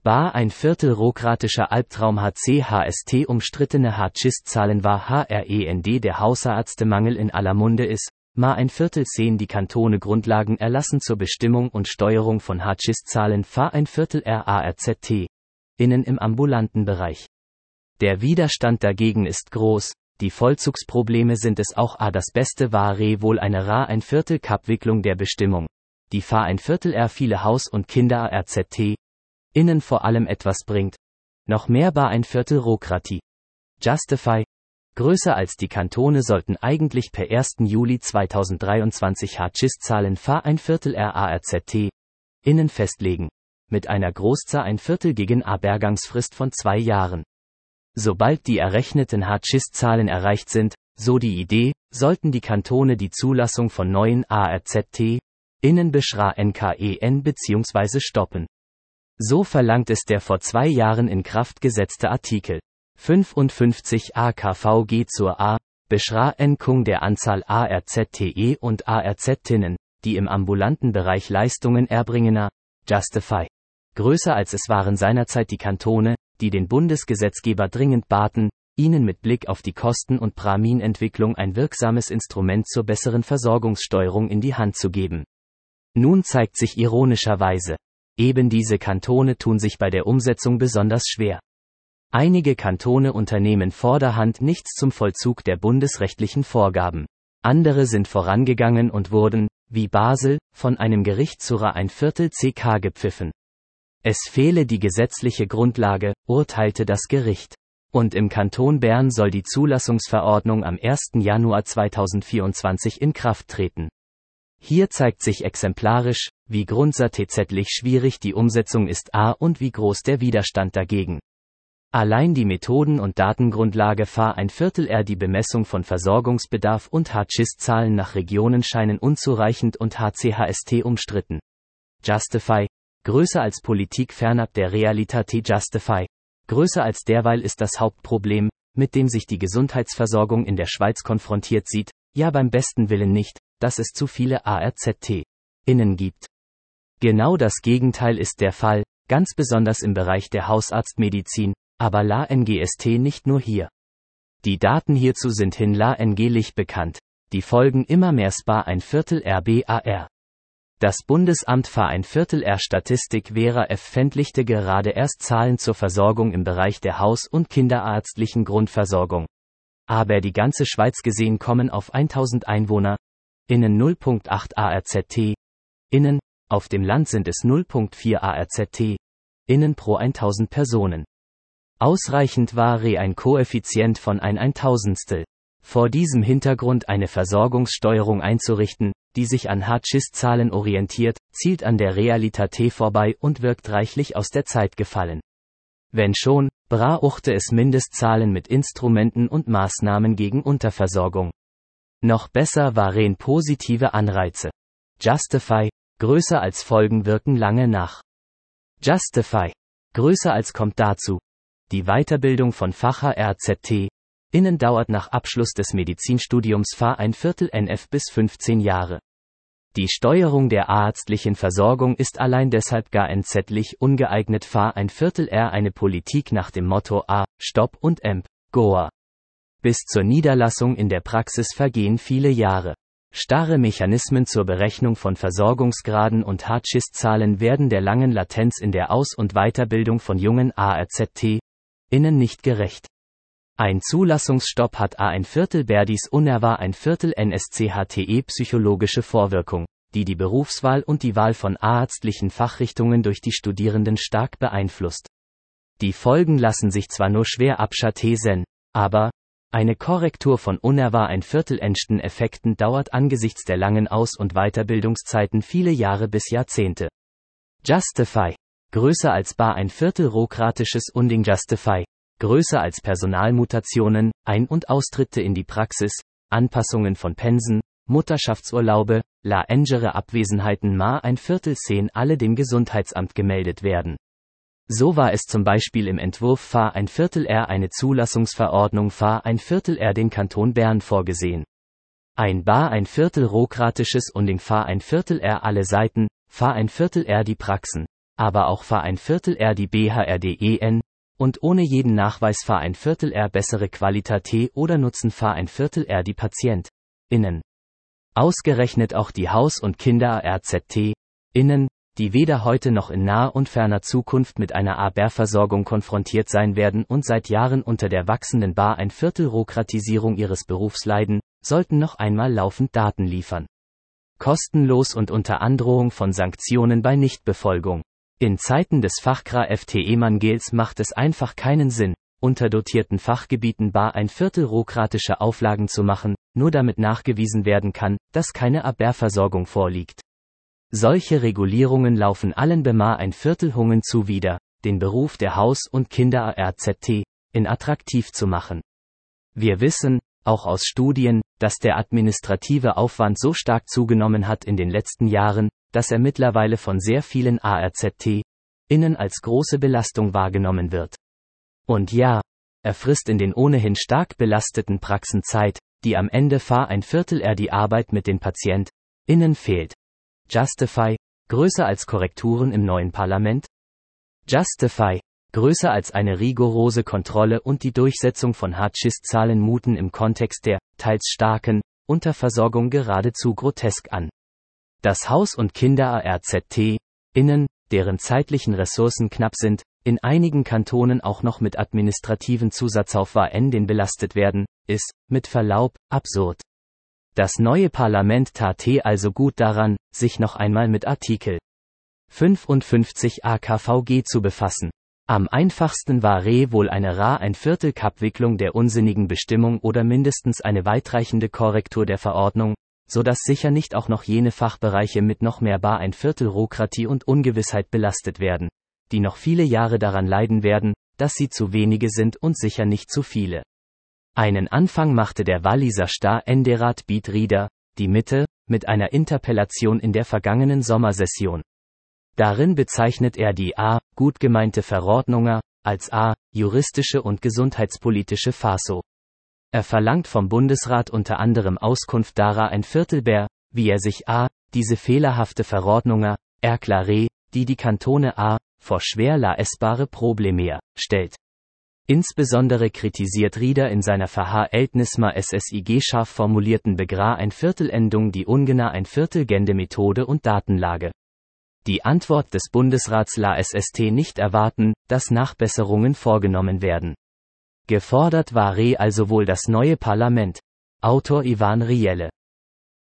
Bar ein Viertel Rokratischer Albtraum HCHST umstrittene HCIS-Zahlen war HREND der Hausärztemangel in aller Munde ist, Ma ein Viertel sehen die Kantone Grundlagen erlassen zur Bestimmung und Steuerung von HCIS-Zahlen Fa ein Viertel RARZT. Innen im ambulanten Bereich. Der Widerstand dagegen ist groß, die Vollzugsprobleme sind es auch das Beste war wohl eine Ra ein Viertel Abwicklung der Bestimmung. Die Fa ein Viertel viele Haus- und Kinder RZT. Innen vor allem etwas bringt. Noch mehr Bar ein Viertel Rokratie. Justify. Größer als die Kantone sollten eigentlich per 1. Juli 2023 HCIS-Zahlen Fa ein Viertel RARZT. Innen festlegen. Mit einer Großzahl ein Viertel gegen Abergangsfrist von 2 Jahren. Sobald die errechneten HCIS-Zahlen erreicht sind, so die Idee, sollten die Kantone die Zulassung von neuen ARZT, innen beschra NKEN bzw. stoppen. So verlangt es der vor 2 Jahren in Kraft gesetzte Artikel 55 AKVG zur Beschränkung der Anzahl ARZTE und ARZ-Tinnen, die im ambulanten Bereich Leistungen erbringen, Justify. Größer als es waren seinerzeit die Kantone, die den Bundesgesetzgeber dringend baten, ihnen mit Blick auf die Kosten- und Prämienentwicklung ein wirksames Instrument zur besseren Versorgungssteuerung in die Hand zu geben. Nun zeigt sich ironischerweise, eben diese Kantone tun sich bei der Umsetzung besonders schwer. Einige Kantone unternehmen vorderhand nichts zum Vollzug der bundesrechtlichen Vorgaben. Andere sind vorangegangen und wurden, wie Basel, von einem Gericht zur Ra ein Viertel CK gepfiffen. Es fehle die gesetzliche Grundlage, urteilte das Gericht. Und im Kanton Bern soll die Zulassungsverordnung am 1. Januar 2024 in Kraft treten. Hier zeigt sich exemplarisch, wie grundsätzlich schwierig die Umsetzung ist und wie groß der Widerstand dagegen. Allein die Methoden- und Datengrundlage Fa ein Viertel die Bemessung von Versorgungsbedarf und HCIS-Zahlen nach Regionen scheinen unzureichend und HCHST umstritten. Justify. Größer als Politik fernab der Realität Justify. Größer als derweil ist das Hauptproblem, mit dem sich die Gesundheitsversorgung in der Schweiz konfrontiert sieht, ja beim besten Willen nicht, dass es zu viele ARZT-Innen gibt. Genau das Gegenteil ist der Fall, ganz besonders im Bereich der Hausarztmedizin, aber la NGST nicht nur hier. Die Daten hierzu sind hinlänglich bekannt, die folgen immer mehr SPA ein Viertel RBAR. Das Bundesamt für ein Viertel Statistik Vera veröffentlichte gerade erst Zahlen zur Versorgung im Bereich der Haus- und kinderärztlichen Grundversorgung. Aber die ganze Schweiz gesehen kommen auf 1000 Einwohner, innen 0,8 ARZT, innen, auf dem Land sind es 0,4 ARZT, innen pro 1000 Personen. Ausreichend war ein Koeffizient von ein Tausendstel. Vor diesem Hintergrund eine Versorgungssteuerung einzurichten, die sich an HCIS-Zahlen orientiert, zielt an der Realität vorbei und wirkt reichlich aus der Zeit gefallen. Wenn schon, brauchte es Mindestzahlen mit Instrumenten und Maßnahmen gegen Unterversorgung. Noch besser waren positive Anreize. Justify. Größer als Folgen wirken lange nach. Justify. Größer als kommt dazu. Die Weiterbildung von Fach-RZT innen dauert nach Abschluss des Medizinstudiums Fa ein Viertel NF bis 15 Jahre. Die Steuerung der ärztlichen Versorgung ist allein deshalb gar entsetzlich ungeeignet Fa ein Viertel eine Politik nach dem Motto Stopp und Goa. Bis zur Niederlassung in der Praxis vergehen viele Jahre. Starre Mechanismen zur Berechnung von Versorgungsgraden und HCIS-Zahlen werden der langen Latenz in der Aus- und Weiterbildung von jungen ARZT-Innen nicht gerecht. Ein Zulassungsstopp hat ein Viertel Berdis unerwartet ein Viertel NSCHTE psychologische Vorwirkung, die die Berufswahl und die Wahl von ärztlichen Fachrichtungen durch die Studierenden stark beeinflusst. Die Folgen lassen sich zwar nur schwer abschätzen, aber eine Korrektur von unerwartet ein Viertel entsten Effekten dauert angesichts der langen Aus- und Weiterbildungszeiten viele Jahre bis Jahrzehnte. Justify. Größer als bar ein Viertel rokratisches Unding Justify. Größer als Personalmutationen, Ein- und Austritte in die Praxis, Anpassungen von Pensen, Mutterschaftsurlaube, längere Abwesenheiten ein Viertel sehen alle dem Gesundheitsamt gemeldet werden. So war es zum Beispiel im Entwurf Fa ein Viertel eine Zulassungsverordnung Fa ein Viertel den Kanton Bern vorgesehen. Ein bar ein Viertel rokratisches Unding Fa ein Viertel alle Seiten, Fa ein Viertel die Praxen, aber auch Ver1/4 die BHRDEN, und ohne jeden Nachweis Ver1/4 bessere Qualität oder Nutzen Ver1/4 die PatientInnen. Ausgerechnet auch die Haus- und KinderärztInnen, die weder heute noch in naher und ferner Zukunft mit einer Aber-Versorgung konfrontiert sein werden und seit Jahren unter der wachsenden Bar-1/4-Rokratisierung ihres Berufs leiden, sollten noch einmal laufend Daten liefern. Kostenlos und unter Androhung von Sanktionen bei Nichtbefolgung. In Zeiten des Fachkräftemangels macht es einfach keinen Sinn, unterdotierten Fachgebieten Bar-1/4 Auflagen zu machen, nur damit nachgewiesen werden kann, dass keine Aber-Versorgung vorliegt. Solche Regulierungen laufen allen Bar-1/4 zuwider, den Beruf der Haus- und KinderärztInnen attraktiv zu machen. Wir wissen, auch aus Studien, dass der administrative Aufwand so stark zugenommen hat in den letzten Jahren, dass er mittlerweile von sehr vielen ARZTInnen als große Belastung wahrgenommen wird. Und ja, er frisst in den ohnehin stark belasteten Praxen Zeit, die am Ende Ver1/4 die Arbeit mit den PatientInnen fehlt. Justify, größer als Korrekturen im neuen Parlament? Justify, größer als eine rigorose Kontrolle und die Durchsetzung von HCIS-Zahlen muten im Kontext der, teils starken, Unterversorgung geradezu grotesk an. Dass Haus- und KinderärztInnen, deren zeitlichen Ressourcen knapp sind, in einigen Kantonen auch noch mit administrativen Zusatzaufwänden belastet werden, ist, mit Verlaub, absurd. Das neue Parlament tat also gut daran, sich noch einmal mit Artikel 55 AKVG zu befassen. Am einfachsten war wohl eine Ra-1/4-Abwicklung der unsinnigen Bestimmung oder mindestens eine weitreichende Korrektur der Verordnung, so dass sicher nicht auch noch jene Fachbereiche mit noch mehr Bar-1/4 und Ungewissheit belastet werden, die noch viele Jahre daran leiden werden, dass sie zu wenige sind und sicher nicht zu viele. Einen Anfang machte der Walliser Ständerat Piet Rieder, die Mitte, mit einer Interpellation in der vergangenen Sommersession. Darin bezeichnet er die gut gemeinte Verordnung als juristische und gesundheitspolitische Farce. Er verlangt vom Bundesrat unter anderem Auskunft darüber, wie er sich diese fehlerhafte Verordnung erkläre, die Kantone vor schwer leistbare Probleme stellt. Insbesondere kritisiert Rieder in seiner Verhältnisma SSIG scharf formulierten Bar-1/4-Endung die ungenau ein-Viertel-gende Methode und Datenlage. Die Antwort des Bundesrats lässt nicht erwarten, dass Nachbesserungen vorgenommen werden. Gefordert war also wohl das neue Parlament. Autor Ivan Rielle.